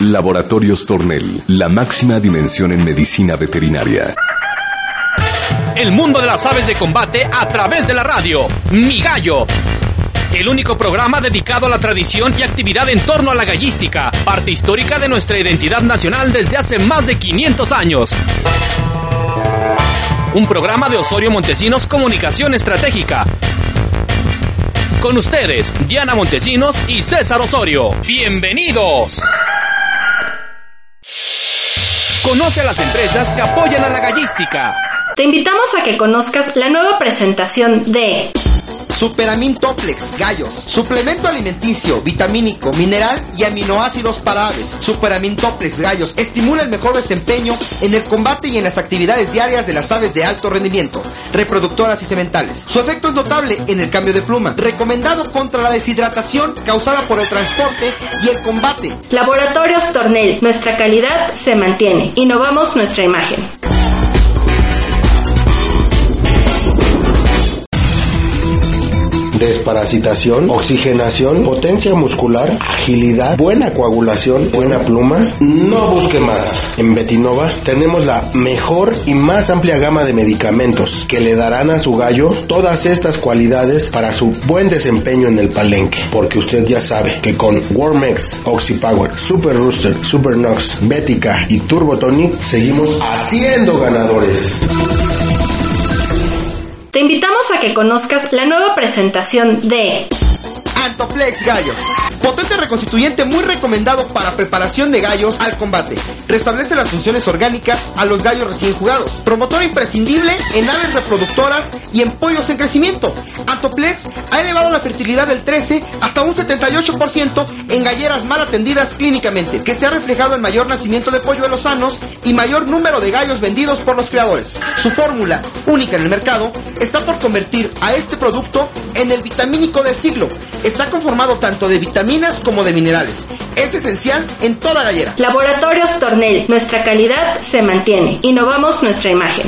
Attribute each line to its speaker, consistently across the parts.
Speaker 1: Laboratorios Tornel, la máxima dimensión en medicina veterinaria.
Speaker 2: El mundo de las aves de combate a través de la radio. Mi Gallo. El único programa dedicado a la tradición y actividad en torno a la gallística, parte histórica de nuestra identidad nacional desde hace más de 500 años. Un programa de Osorio Montesinos Comunicación Estratégica. Con ustedes, Diana Montesinos y César Osorio. ¡Bienvenidos! Conoce a las empresas que apoyan a la gallística.
Speaker 3: Te invitamos a que conozcas la nueva presentación de
Speaker 4: Superamin Toplex Gallos, suplemento alimenticio, vitamínico, mineral y aminoácidos para aves. Superamin Toplex Gallos estimula el mejor desempeño en el combate y en las actividades diarias de las aves de alto rendimiento, reproductoras y sementales. Su efecto es notable en el cambio de pluma, recomendado contra la deshidratación causada por el transporte y el combate.
Speaker 3: Laboratorios Tornel, nuestra calidad se mantiene. Innovamos nuestra imagen.
Speaker 5: Desparasitación, oxigenación, potencia muscular, agilidad, buena coagulación, buena pluma. No busque más. En Betinova tenemos la mejor y más amplia gama de medicamentos que le darán a su gallo todas estas cualidades para su buen desempeño en el palenque. Porque usted ya sabe que con Wormex, Oxypower, Super Rooster, Super Nox, Betica y Turbo Tonic seguimos haciendo ganadores.
Speaker 3: Te invitamos a que conozcas la nueva presentación de
Speaker 4: Antoplex Gallos, potente reconstituyente muy recomendado para preparación de gallos al combate. Restablece las funciones orgánicas a los gallos recién jugados. Promotor imprescindible en aves reproductoras y en pollos en crecimiento. Antoplex ha elevado la fertilidad del 13 hasta un 78% en galleras mal atendidas clínicamente, que se ha reflejado en mayor nacimiento de polluelos sanos y mayor número de gallos vendidos por los criadores. Su fórmula, única en el mercado, está por convertir a este producto en el vitamínico del siglo. Está conformado tanto de vitaminas como de minerales. Es esencial en toda gallera.
Speaker 3: Laboratorios Tornel, nuestra calidad se mantiene. Innovamos nuestra imagen.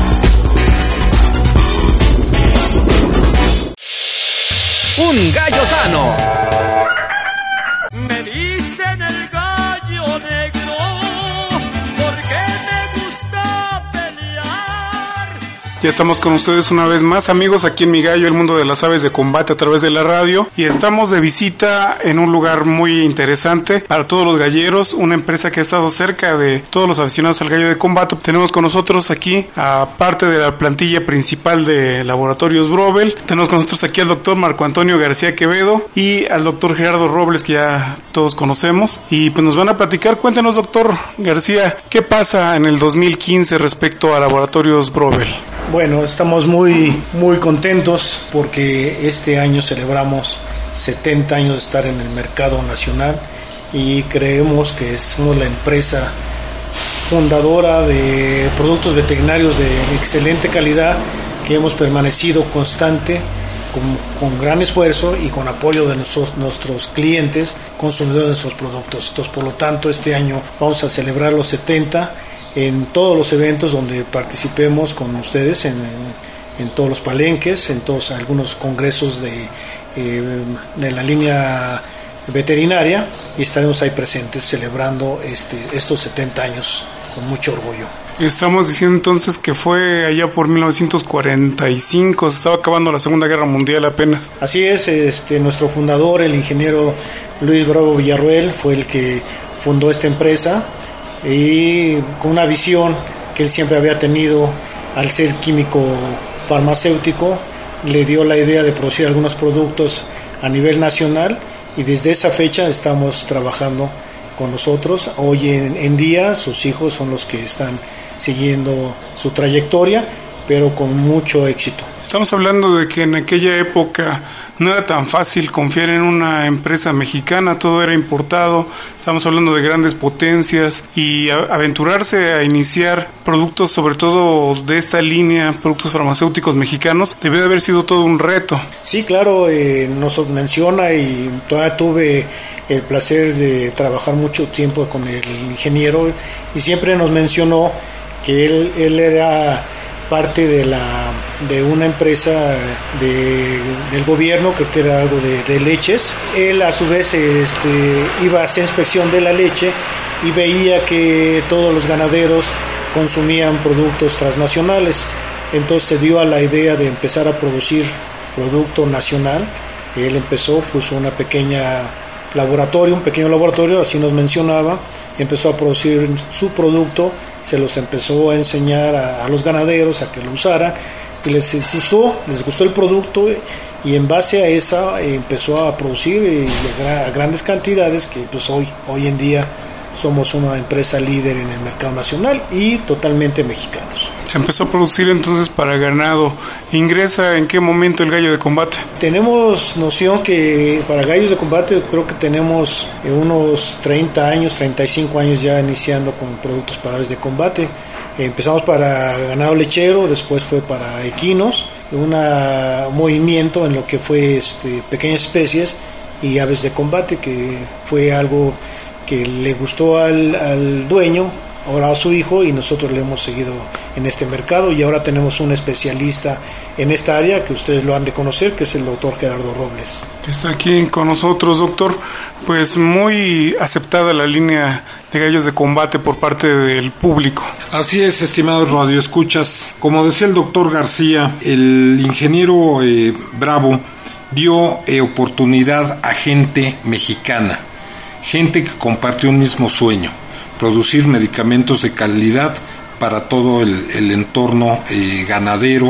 Speaker 2: Un gallo sano.
Speaker 6: Me dicen el gallo negro porque me gusta pelear.
Speaker 7: Ya estamos con ustedes una vez más, amigos, aquí en Mi Gallo, el mundo de las aves de combate a través de la radio. Y estamos de visita en un lugar muy interesante para todos los galleros, una empresa que ha estado cerca de todos los aficionados al gallo de combate. Tenemos con nosotros aquí, aparte de la plantilla principal de Laboratorios Brobel, tenemos con nosotros aquí al doctor Marco Antonio García Quevedo y al doctor Gerardo Robles, que ya todos conocemos. Y pues nos van a platicar. Cuéntenos, doctor García, ¿qué pasa en el 2015 respecto a Laboratorios Brobel?
Speaker 8: Bueno, estamos muy contentos porque este año celebramos 70 años de estar en el mercado nacional y creemos que somos la empresa fundadora de productos veterinarios de excelente calidad, que hemos permanecido constante con gran esfuerzo y con apoyo de nuestros clientes, consumidores de nuestros productos. Entonces, por lo tanto, este año vamos a celebrar los 70 en todos los eventos donde participemos con ustedes, en todos los palenques, en todos algunos congresos de la línea veterinaria, y estaremos ahí presentes celebrando estos 70 años con mucho orgullo.
Speaker 7: Estamos diciendo entonces que fue allá por 1945, se estaba acabando la Segunda Guerra Mundial apenas.
Speaker 8: Así es, nuestro fundador, el ingeniero Luis Bravo Villarruel, fue el que fundó esta empresa, y con una visión que él siempre había tenido al ser químico farmacéutico, le dio la idea de producir algunos productos a nivel nacional, y desde esa fecha estamos trabajando con nosotros. Hoy en día sus hijos son los que están siguiendo su trayectoria, pero con mucho éxito.
Speaker 7: Estamos hablando de que en aquella época no era tan fácil confiar en una empresa mexicana, todo era importado. Estamos hablando de grandes potencias, y aventurarse a iniciar productos, sobre todo de esta línea, productos farmacéuticos mexicanos, debe de haber sido todo un reto.
Speaker 8: Sí, claro, nos menciona, y todavía tuve el placer de trabajar mucho tiempo con el ingeniero, y siempre nos mencionó que él era parte de una empresa del gobierno, creo que era algo de leches. Él a su vez iba a hacer inspección de la leche y veía que todos los ganaderos consumían productos transnacionales. Entonces se dio a la idea de empezar a producir producto nacional. Él puso un pequeño laboratorio, así nos mencionaba, empezó a producir su producto, se los empezó a enseñar a los ganaderos a que lo usaran y les gustó el producto, y en base a esa empezó a producir a grandes cantidades, que pues hoy en día somos una empresa líder en el mercado nacional y totalmente mexicanos.
Speaker 7: Se empezó a producir entonces para ganado. ¿Ingresa en qué momento el gallo de combate?
Speaker 8: Tenemos noción que para gallos de combate creo que tenemos unos 30 años, 35 años ya iniciando con productos para aves de combate. Empezamos para ganado lechero, después fue para equinos, un movimiento en lo que fue pequeñas especies y aves de combate, que fue algo que le gustó al dueño, ahora a su hijo, y nosotros le hemos seguido en este mercado, y ahora tenemos un especialista en esta área que ustedes lo han de conocer, que es el doctor Gerardo Robles.
Speaker 7: Que está aquí con nosotros, doctor. Pues muy aceptada la línea de gallos de combate por parte del público.
Speaker 9: Así es, estimados radioescuchas. Como decía el doctor García, el ingeniero Bravo dio oportunidad a gente mexicana, gente que compartió un mismo sueño: producir medicamentos de calidad para todo el entorno ganadero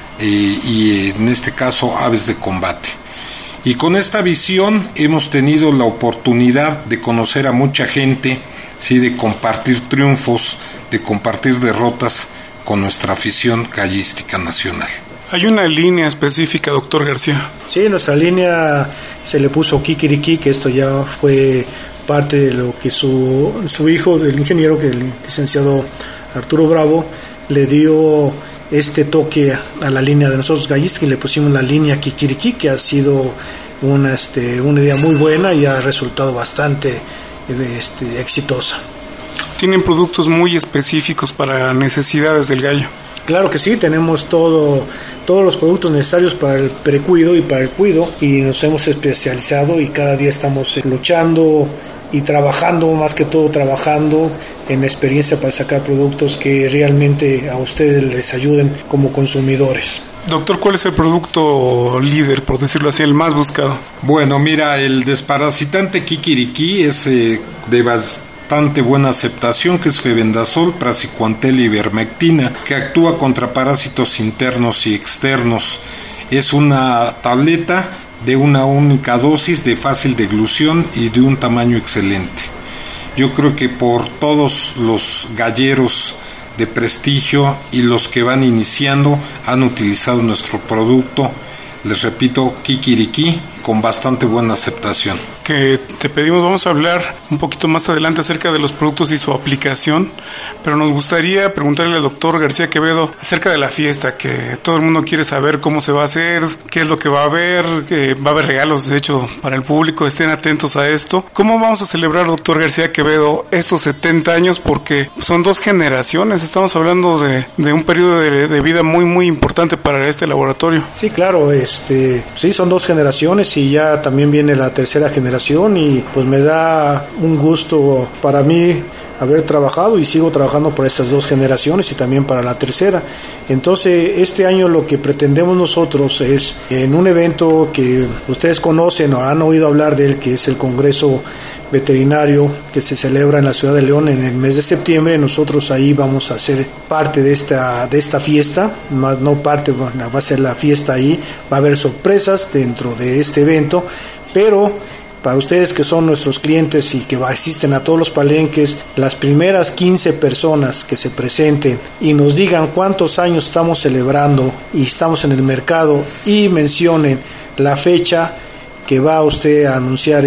Speaker 9: y en este caso aves de combate. Y con esta visión hemos tenido la oportunidad de conocer a mucha gente, sí, de compartir triunfos, de compartir derrotas con nuestra afición gallística nacional.
Speaker 7: ¿Hay una línea específica, doctor García?
Speaker 8: Sí, nuestra línea se le puso Kikiriki, que esto ya fue parte de lo que su hijo del ingeniero, que el licenciado Arturo Bravo, le dio este toque a la línea de nosotros gallística, y le pusimos la línea Kikiriki, que ha sido una idea muy buena y ha resultado bastante exitosa.
Speaker 7: ¿Tienen productos muy específicos para necesidades del gallo?
Speaker 8: Claro que sí, tenemos todos los productos necesarios para el precuido y para el cuido, y nos hemos especializado y cada día estamos luchando y trabajando, más que todo trabajando en experiencia para sacar productos que realmente a ustedes les ayuden como consumidores.
Speaker 7: Doctor, ¿cuál es el producto líder, por decirlo así, el más buscado?
Speaker 9: Bueno, mira, el desparasitante Kikiriki es de bastante buena aceptación, que es febendazol, praziquantel y ivermectina, que actúa contra parásitos internos y externos. Es una tableta de una única dosis, de fácil deglución y de un tamaño excelente. Yo creo que por todos los galleros de prestigio y los que van iniciando han utilizado nuestro producto, les repito, Kikiriki, con bastante buena aceptación.
Speaker 7: Que te pedimos, vamos a hablar un poquito más adelante acerca de los productos y su aplicación, pero nos gustaría preguntarle al doctor García Quevedo acerca de la fiesta, que todo el mundo quiere saber cómo se va a hacer, qué es lo que va a haber, que va a haber regalos, de hecho, para el público, estén atentos a esto. ¿Cómo vamos a celebrar, doctor García Quevedo, estos 70 años? Porque son 2 generaciones, estamos hablando de un periodo de vida muy, muy importante para este laboratorio.
Speaker 8: Sí, claro, sí, son 2 generaciones y ya también viene la tercera generación, y pues me da un gusto para mí haber trabajado y sigo trabajando por estas 2 generaciones y también para la tercera. Entonces este año lo que pretendemos nosotros es, en un evento que ustedes conocen o han oído hablar de él, que es el Congreso Veterinario, que se celebra en la ciudad de León en el mes de septiembre, nosotros ahí vamos a ser parte de esta fiesta, no parte, bueno, va a ser la fiesta ahí, va a haber sorpresas dentro de este evento, pero para ustedes que son nuestros clientes y que asisten a todos los palenques, las primeras 15 personas que se presenten y nos digan cuántos años estamos celebrando y estamos en el mercado y mencionen la fecha que va usted a anunciar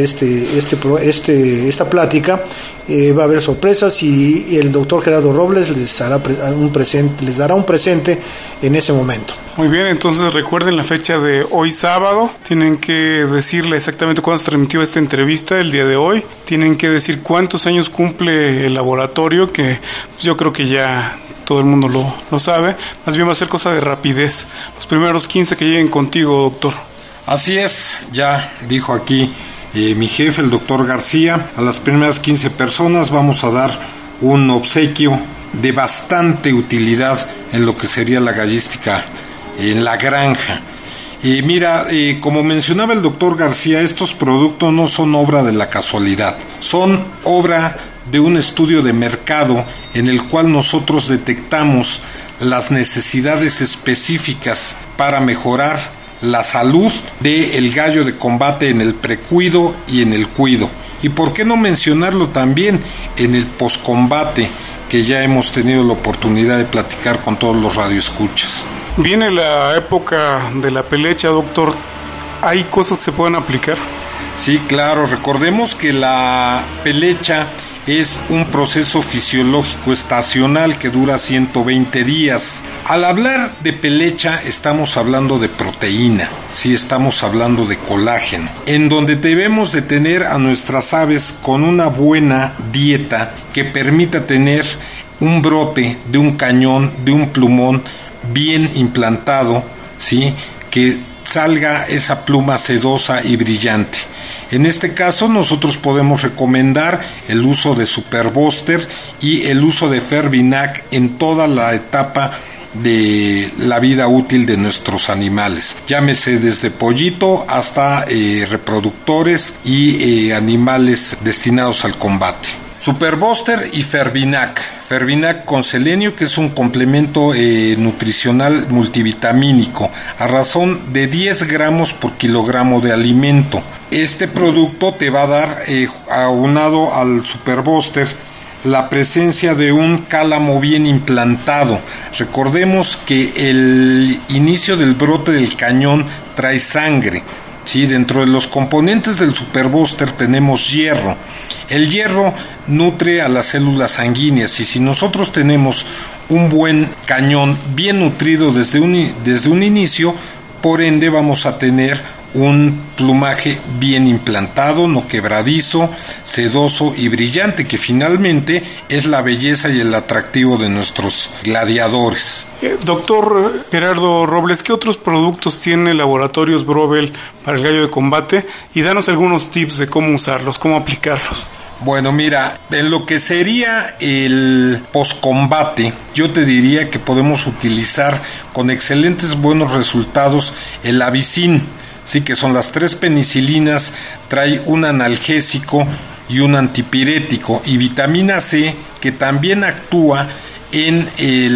Speaker 8: esta plática, va a haber sorpresas y el doctor Gerardo Robles les dará un presente en ese momento.
Speaker 7: Muy bien, entonces recuerden la fecha de hoy sábado, tienen que decirle exactamente cuándo se transmitió esta entrevista el día de hoy, tienen que decir cuántos años cumple el laboratorio, que yo creo que ya todo el mundo lo sabe, más bien va a ser cosa de rapidez. Los primeros 15 que lleguen contigo, doctor.
Speaker 9: Así es, ya dijo aquí mi jefe, el doctor García, a las primeras 15 personas vamos a dar un obsequio de bastante utilidad en lo que sería la gallística en la granja. Mira, como mencionaba el doctor García, estos productos no son obra de la casualidad, son obra de un estudio de mercado en el cual nosotros detectamos las necesidades específicas para mejorar la salud del gallo de combate en el precuido y en el cuido. Y por qué no mencionarlo también en el poscombate, que ya hemos tenido la oportunidad de platicar con todos los radioescuchas.
Speaker 7: Viene la época de la pelecha, doctor. ¿Hay cosas que se pueden aplicar?
Speaker 9: Sí, claro. Recordemos que la pelecha es un proceso fisiológico estacional que dura 120 días. Al hablar de pelecha estamos hablando de proteína, sí, estamos hablando de colágeno, en donde debemos de tener a nuestras aves con una buena dieta que permita tener un brote de un cañón, de un plumón bien implantado, sí, que salga esa pluma sedosa y brillante. En este caso nosotros podemos recomendar el uso de Superbuster y el uso de Fervinac en toda la etapa de la vida útil de nuestros animales, llámese desde pollito hasta reproductores y animales destinados al combate. Superbuster y Fervinac. Fervinac con selenio, que es un complemento nutricional multivitamínico a razón de 10 gramos por kilogramo de alimento. Este producto te va a dar, aunado al Superbuster, la presencia de un cálamo bien implantado. Recordemos que el inicio del brote del cañón trae sangre. Sí, dentro de los componentes del Superbuster tenemos hierro. El hierro nutre a las células sanguíneas, y si nosotros tenemos un buen cañón bien nutrido desde un inicio, por ende vamos a tener un plumaje bien implantado, no quebradizo, sedoso y brillante, que finalmente es la belleza y el atractivo de nuestros gladiadores.
Speaker 7: Doctor Gerardo Robles, ¿qué otros productos tiene Laboratorios Brobel para el gallo de combate? Y danos algunos tips de cómo usarlos, cómo aplicarlos.
Speaker 9: Bueno, mira, en lo que sería el poscombate, yo te diría que podemos utilizar con excelentes buenos resultados el Avicin. Sí, que son las 3 penicilinas, trae un analgésico y un antipirético, y vitamina C, que también actúa en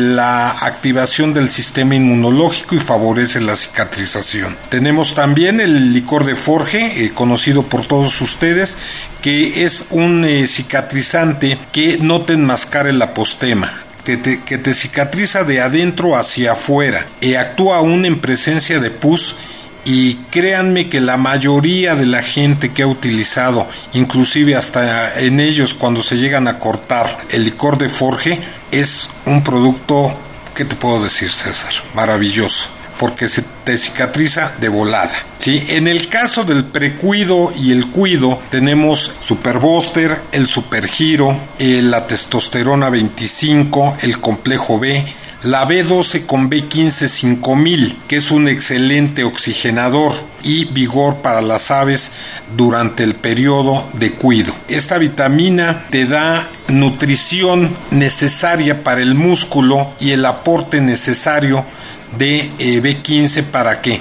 Speaker 9: la activación del sistema inmunológico y favorece la cicatrización. Tenemos también el licor de Forge, conocido por todos ustedes, que es un cicatrizante que no te enmascara el apostema, que te cicatriza de adentro hacia afuera, actúa aún en presencia de pus. Y créanme que la mayoría de la gente que ha utilizado, inclusive hasta en ellos cuando se llegan a cortar el licor de Forge, es un producto, ¿qué te puedo decir, César? Maravilloso, porque se te cicatriza de volada, ¿sí? En el caso del precuido y el cuido, tenemos Superbuster, el Supergiro, la testosterona 25, el complejo B, la B12 con B15 5000, que es un excelente oxigenador y vigor para las aves durante el periodo de cuido. Esta vitamina te da nutrición necesaria para el músculo y el aporte necesario de B15 ¿para qué?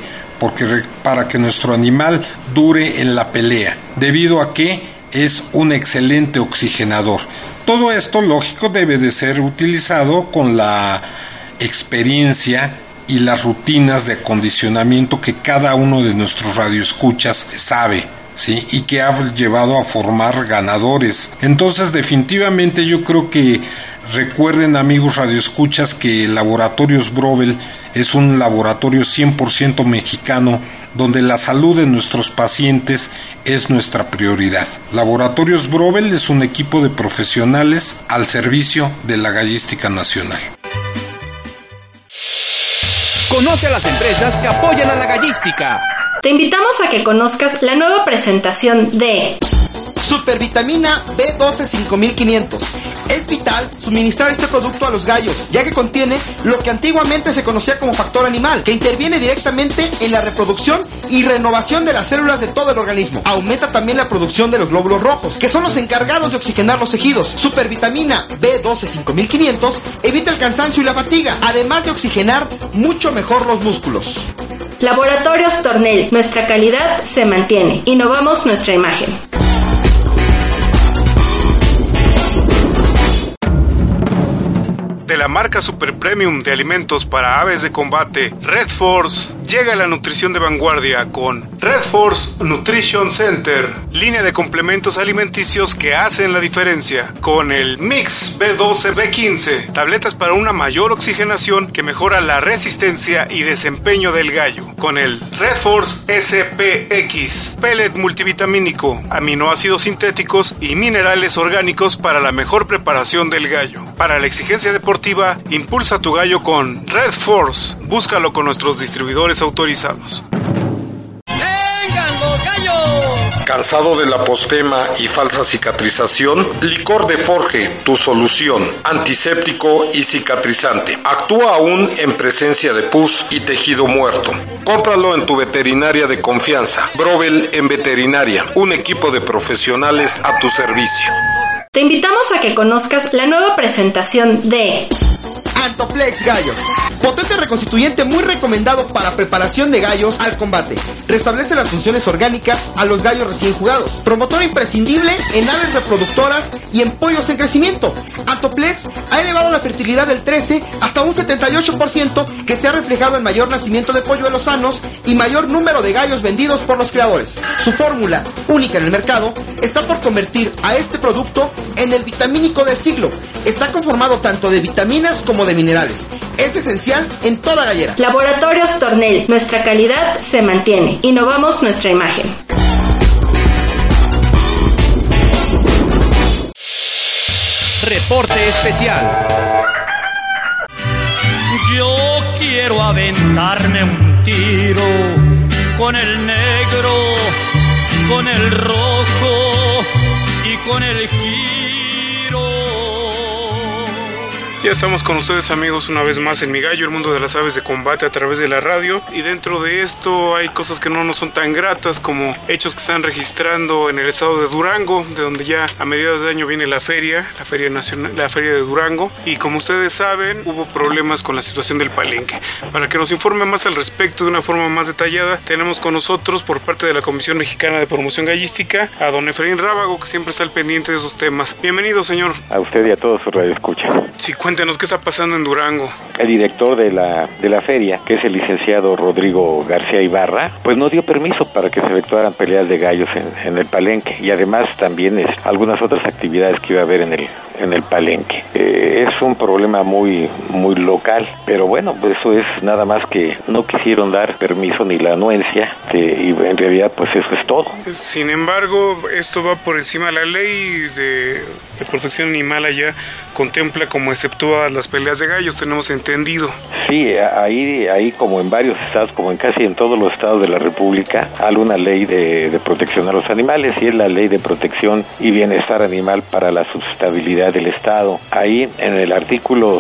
Speaker 9: Para que nuestro animal dure en la pelea, debido a que es un excelente oxigenador. Todo esto, lógico, debe de ser utilizado con la experiencia y las rutinas de acondicionamiento que cada uno de nuestros radioescuchas sabe, ¿sí? Y que ha llevado a formar ganadores. Entonces, definitivamente yo creo que recuerden, amigos radioescuchas, que Laboratorios Brobel es un laboratorio 100% mexicano, donde la salud de nuestros pacientes es nuestra prioridad. Laboratorios Brobel es un equipo de profesionales al servicio de la gallística nacional.
Speaker 2: Conoce a las empresas que apoyan a la gallística.
Speaker 3: Te invitamos a que conozcas la nueva presentación de
Speaker 4: Supervitamina B12 5500, Es vital suministrar este producto a los gallos, ya que contiene lo que antiguamente se conocía como factor animal, que interviene directamente en la reproducción y renovación de las células de todo el organismo. Aumenta también la producción de los glóbulos rojos, que son los encargados de oxigenar los tejidos. Supervitamina B12 5500 evita el cansancio y la fatiga, además de oxigenar mucho mejor los músculos.
Speaker 3: Laboratorios Tornel, nuestra calidad se mantiene. Innovamos nuestra imagen.
Speaker 7: De la marca Super Premium de alimentos para aves de combate, Red Force, llega la nutrición de vanguardia con Red Force Nutrition Center, línea de complementos alimenticios que hacen la diferencia, con el Mix B12 B15, tabletas para una mayor oxigenación que mejora la resistencia y desempeño del gallo, con el Red Force SPX, pellet multivitamínico, aminoácidos sintéticos y minerales orgánicos para la mejor preparación del gallo. Para la exigencia deportiva, impulsa tu gallo con Red Force. Búscalo con nuestros distribuidores autorizados.
Speaker 6: ¡Vengan los gallos!
Speaker 9: ¿Cansado de la postema y falsa cicatrización? Licor de Forge, tu solución, antiséptico y cicatrizante. Actúa aún en presencia de pus y tejido muerto. Cómpralo en tu veterinaria de confianza. Brobel en Veterinaria, un equipo de profesionales a tu servicio.
Speaker 3: Te invitamos a que conozcas la nueva presentación de
Speaker 4: Antoplex Gallos, potente reconstituyente muy recomendado para preparación de gallos al combate. Restablece las funciones orgánicas a los gallos recién jugados. Promotor imprescindible en aves reproductoras y en pollos en crecimiento. Antoplex ha elevado la fertilidad del 13 hasta un 78%, que se ha reflejado en mayor nacimiento de polluelos sanos y mayor número de gallos vendidos por los creadores. Su fórmula, única en el mercado, está por convertir a este producto en el vitamínico del siglo. Está conformado tanto de vitaminas como de minerales. Es esencial en toda gallera.
Speaker 3: Laboratorios Tornel, nuestra calidad se mantiene. Innovamos nuestra imagen.
Speaker 2: Reporte especial.
Speaker 6: Yo quiero aventarme un tiro con el negro, con el rojo y con el giro.
Speaker 7: Ya estamos con ustedes, amigos, una vez más en Mi Gallo, el mundo de las aves de combate a través de la radio. Y dentro de esto hay cosas que no nos son tan gratas, como hechos que están registrando en el estado de Durango, de donde ya a mediados de año viene la feria nacional, la feria de Durango. Y como ustedes saben, hubo problemas con la situación del palenque. Para que nos informe más al respecto de una forma más detallada, tenemos con nosotros, por parte de la Comisión Mexicana de Promoción Gallística, a don Efraín Rábago, que siempre está al pendiente de esos temas. Bienvenido, señor.
Speaker 10: A usted y a todos su radioescucha.
Speaker 7: Sí, cuéntenos qué está pasando en Durango.
Speaker 10: El director de la feria, que es el licenciado Rodrigo García Ibarra, pues no dio permiso para que se efectuaran peleas de gallos en el palenque, y además también algunas otras actividades que iba a haber en el palenque. Es un problema muy local, pero bueno, pues eso es nada más que no quisieron dar permiso ni la anuencia, y en realidad pues eso es todo.
Speaker 7: Sin embargo, esto va por encima. La ley de protección animal allá contempla como exceptuadas las peleas de gallos, tenemos entendido.
Speaker 10: Sí, ahí como en varios estados, como en casi en todos los estados de la República, hay una ley de protección a los animales, y es la Ley de Protección y Bienestar Animal para la Sustentabilidad del Estado. Ahí en el artículo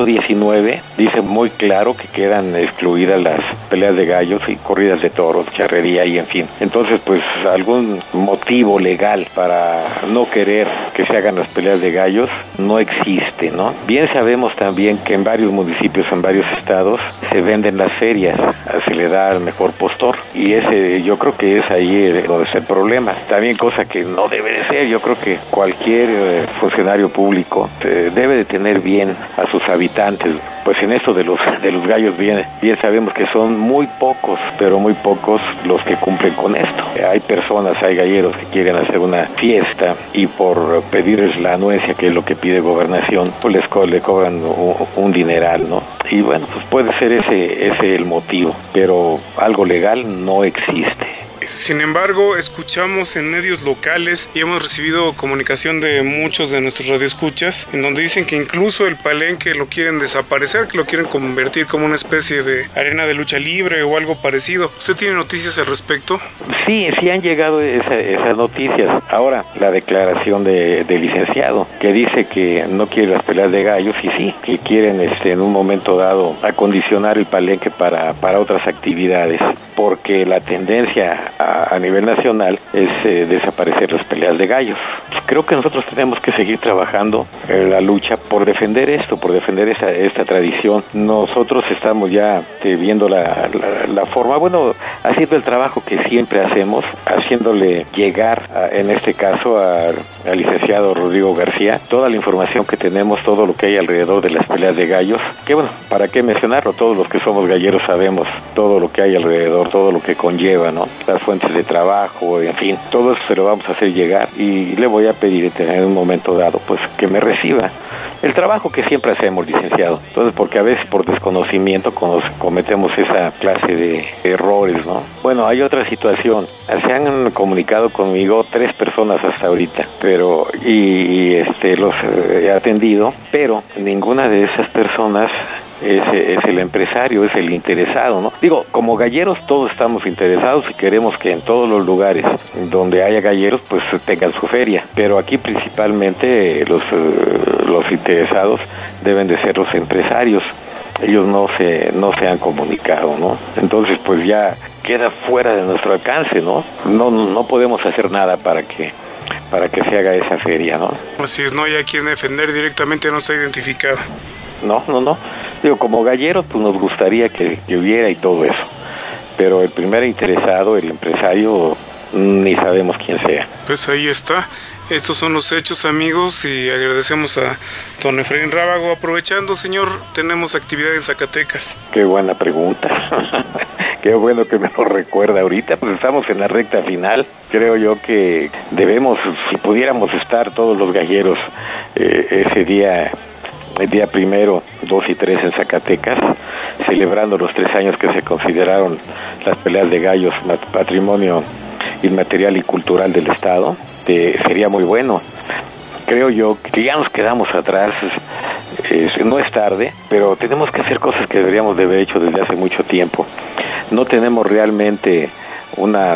Speaker 10: 119 dice muy claro que quedan excluidas las peleas de gallos y corridas de toros, charrería y en fin. Entonces, pues algún motivo legal para no querer que se hagan las peleas de gallos no existe, ¿no? Bien sabemos también que en varios municipios, en varios estados, se venden las ferias, se le da el mejor postor, y ese yo creo que es ahí donde está el problema. También cosa que no debe de ser, yo creo que cualquier funcionario público debe de tener bien a sus habitantes. Pues en esto de los gallos bien sabemos que son muy pocos, pero muy pocos los que cumplen con esto. Hay personas, hay galleros que quieren hacer una fiesta y por pedirles la anuencia, que es lo que pide Gobernación, pues le cobran un dineral, ¿no? Y bueno, pues puede ser ese el motivo, pero algo legal no existe.
Speaker 7: Sin embargo, escuchamos en medios locales y hemos recibido comunicación de muchos de nuestros radioescuchas en donde dicen que incluso el palenque lo quieren desaparecer, que lo quieren convertir como una especie de arena de lucha libre o algo parecido. ¿Usted tiene noticias al respecto?
Speaker 10: Sí han llegado esas noticias. Ahora, la declaración del licenciado, que dice que no quiere las peleas de gallos, y sí, que quieren en un momento dado acondicionar el palenque para otras actividades, porque la tendencia a nivel nacional es desaparecer las peleas de gallos. Creo que nosotros tenemos que seguir trabajando en la lucha por defender esto, por defender esta tradición. Nosotros estamos ya viendo la forma, haciendo el trabajo que siempre hacemos, haciéndole llegar, en este caso, al licenciado Rodrigo García, toda la información que tenemos, todo lo que hay alrededor de las peleas de gallos, que ¿para qué mencionarlo? Todos los que somos galleros sabemos todo lo que hay alrededor, todo lo que conlleva, ¿no? Las fuentes de trabajo, en fin, todo eso se lo vamos a hacer llegar, y le voy a pedir en un momento dado, pues, que me reciba el trabajo que siempre hacemos, licenciado. Entonces, porque a veces por desconocimiento cometemos esa clase de errores, ¿no? Bueno, hay otra situación. Se han comunicado conmigo 3 personas hasta ahorita, pero los he atendido, pero ninguna de esas personas es el empresario, es el interesado, ¿no? Digo, como galleros todos estamos interesados y queremos que en todos los lugares donde haya galleros pues tengan su feria, pero aquí principalmente los interesados deben de ser los empresarios. Ellos no se han comunicado, ¿no? Entonces pues ya queda fuera de nuestro alcance, ¿no? No podemos hacer nada para que se haga esa feria, ¿no?
Speaker 7: Así es, no hay a quien defender directamente, no se ha identificado.
Speaker 10: No. Digo, como galleros, pues nos gustaría que hubiera y todo eso. Pero el primer interesado, el empresario, ni sabemos quién sea.
Speaker 7: Pues ahí está. Estos son los hechos, amigos, y agradecemos a don Efraín Rábago. Aprovechando, señor, tenemos actividad en Zacatecas.
Speaker 10: Qué buena pregunta. Qué bueno que me lo recuerda ahorita, pues estamos en la recta final. Creo yo que debemos, si pudiéramos estar todos los galleros ese día, el día 1, 2 y 3 en Zacatecas, celebrando los 3 años que se consideraron las peleas de gallos patrimonio inmaterial y cultural del Estado, sería muy bueno. Creo yo que ya nos quedamos atrás, no es tarde, pero tenemos que hacer cosas que deberíamos de haber hecho desde hace mucho tiempo. No tenemos realmente una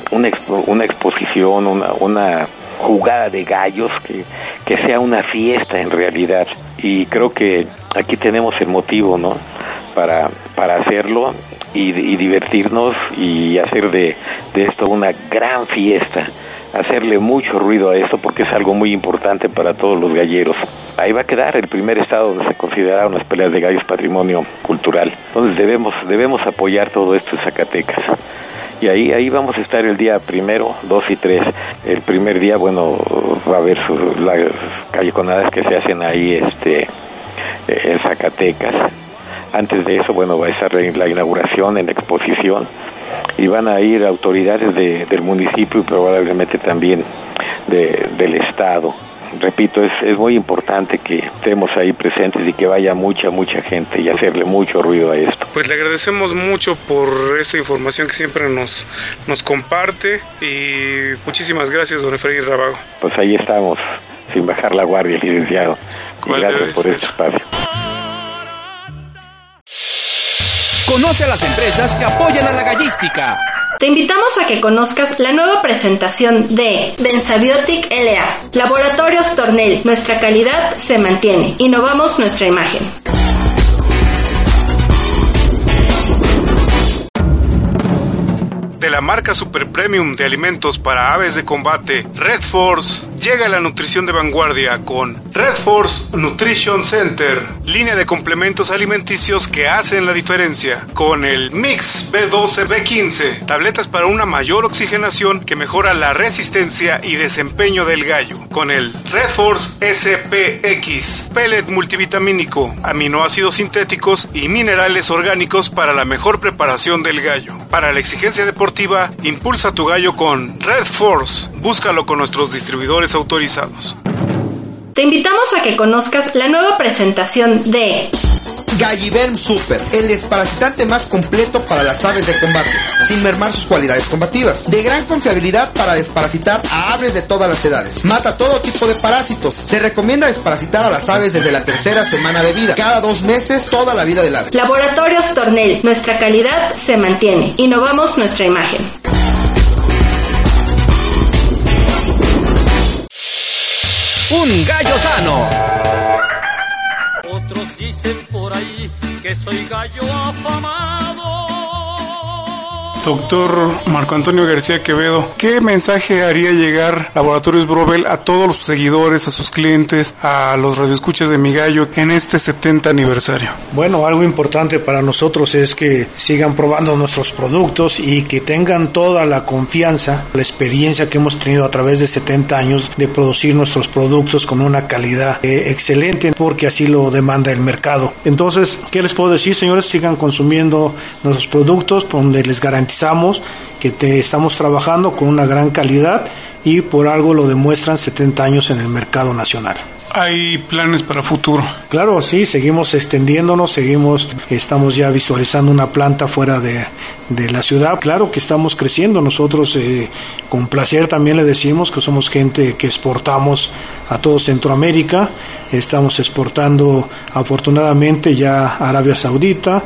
Speaker 10: exposición, una jugada de gallos que sea una fiesta en realidad, y creo que aquí tenemos el motivo, ¿no? Para hacerlo y divertirnos y hacer de esto una gran fiesta, hacerle mucho ruido a esto porque es algo muy importante para todos los galleros. Ahí va a quedar el primer estado donde se consideraron las peleas de gallos patrimonio cultural. Entonces debemos apoyar todo esto en Zacatecas. Y ahí vamos a estar el día 1, 2 y 3. El primer día, va a haber las callejonadas que se hacen ahí en Zacatecas. Antes de eso, va a estar la inauguración en la exposición, y van a ir autoridades del municipio y probablemente también del estado. Repito, es muy importante que estemos ahí presentes y que vaya mucha gente y hacerle mucho ruido a esto.
Speaker 7: Pues le agradecemos mucho por esta información que siempre nos comparte, y muchísimas gracias, don Efraín Rábago.
Speaker 10: Pues ahí estamos, sin bajar la guardia, licenciado. Y gracias por este espacio.
Speaker 2: Conoce a las empresas que apoyan a la gallística.
Speaker 3: Te invitamos a que conozcas la nueva presentación de Bensabiotic LA. Laboratorios Tornel, nuestra calidad se mantiene. Innovamos nuestra imagen.
Speaker 7: De la marca Super Premium de alimentos para aves de combate, Red Force, llega la nutrición de vanguardia con Red Force Nutrition Center, línea de complementos alimenticios que hacen la diferencia, con el Mix B12-B15, tabletas para una mayor oxigenación que mejora la resistencia y desempeño del gallo, con el Red Force SPX, pellet multivitamínico, aminoácidos sintéticos y minerales orgánicos para la mejor preparación del gallo. Para la exigencia deportiva, impulsa tu gallo con Red Force. Búscalo con nuestros distribuidores autorizados.
Speaker 3: Te invitamos a que conozcas la nueva presentación de
Speaker 4: Galliverm Super, el desparasitante más completo para las aves de combate, sin mermar sus cualidades combativas. De gran confiabilidad para desparasitar a aves de todas las edades. Mata todo tipo de parásitos. Se recomienda desparasitar a las aves desde la tercera semana de vida. Cada 2 meses, toda la vida del ave.
Speaker 3: Laboratorios Tornel, nuestra calidad se mantiene. Innovamos nuestra imagen.
Speaker 2: Un gallo sano.
Speaker 6: Otros dicen por ahí que soy gallo afamado.
Speaker 7: Doctor Marco Antonio García Quevedo, ¿qué mensaje haría llegar Laboratorios Brobel a todos los seguidores, a sus clientes, a los radioescuchas de Mi Gallo en este 70 aniversario?
Speaker 8: Bueno, algo importante para nosotros es que sigan probando nuestros productos y que tengan toda la confianza, la experiencia que hemos tenido a través de 70 años de producir nuestros productos con una calidad excelente, porque así lo demanda el mercado. Entonces, ¿qué les puedo decir, señores? Sigan consumiendo nuestros productos, donde les garantizamos que estamos trabajando con una gran calidad y por algo lo demuestran 70 años en el mercado nacional.
Speaker 7: ¿Hay planes para futuro?
Speaker 8: Claro, sí, seguimos extendiéndonos, estamos ya visualizando una planta fuera de la ciudad. Claro que estamos creciendo, nosotros con placer también le decimos que somos gente que exportamos a todo Centroamérica, estamos exportando afortunadamente ya a Arabia Saudita,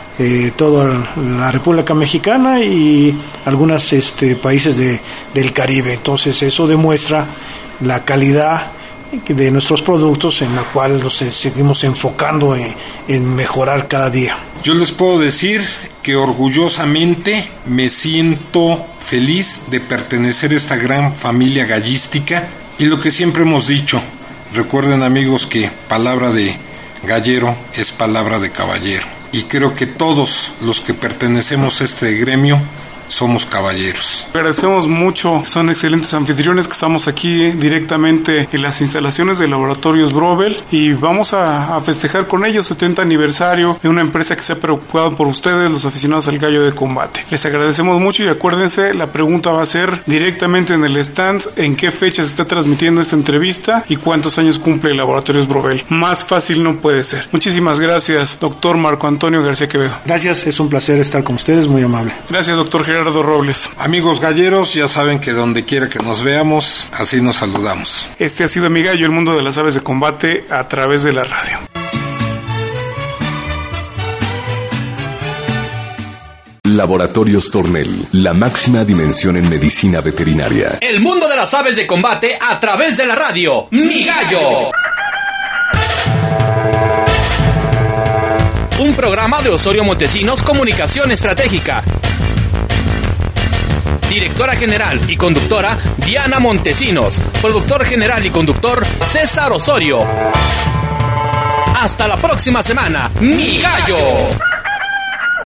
Speaker 8: toda la República Mexicana y algunos países del Caribe. Entonces eso demuestra la calidad de nuestros productos, en la cual los seguimos enfocando en mejorar cada día.
Speaker 9: Yo les puedo decir que orgullosamente me siento feliz de pertenecer a esta gran familia gallística, y lo que siempre hemos dicho, recuerden amigos que palabra de gallero es palabra de caballero. Y creo que todos los que pertenecemos a este gremio somos caballeros.
Speaker 7: Agradecemos mucho, son excelentes anfitriones que estamos aquí directamente en las instalaciones de Laboratorios Brobel y vamos a festejar con ellos 70 aniversario de una empresa que se ha preocupado por ustedes, los aficionados al gallo de combate. Les agradecemos mucho y acuérdense, la pregunta va a ser directamente en el stand, en qué fecha se está transmitiendo esta entrevista y cuántos años cumple Laboratorios Brobel. Más fácil no puede ser. Muchísimas gracias, doctor Marco Antonio García Quevedo.
Speaker 8: Gracias, es un placer estar con ustedes, muy amable.
Speaker 7: Gracias, doctor Gerardo Robles.
Speaker 9: Amigos galleros, ya saben que donde quiera que nos veamos, así nos saludamos.
Speaker 7: Este ha sido Mi Gallo, el mundo de las aves de combate a través de la radio.
Speaker 1: Laboratorios Tornel, la máxima dimensión en medicina veterinaria.
Speaker 2: El mundo de las aves de combate a través de la radio. Mi Gallo. Un programa de Osorio Montesinos Comunicación Estratégica. Directora general y conductora Diana Montesinos. Productor general y conductor César Osorio. Hasta la próxima semana. Mi Gallo.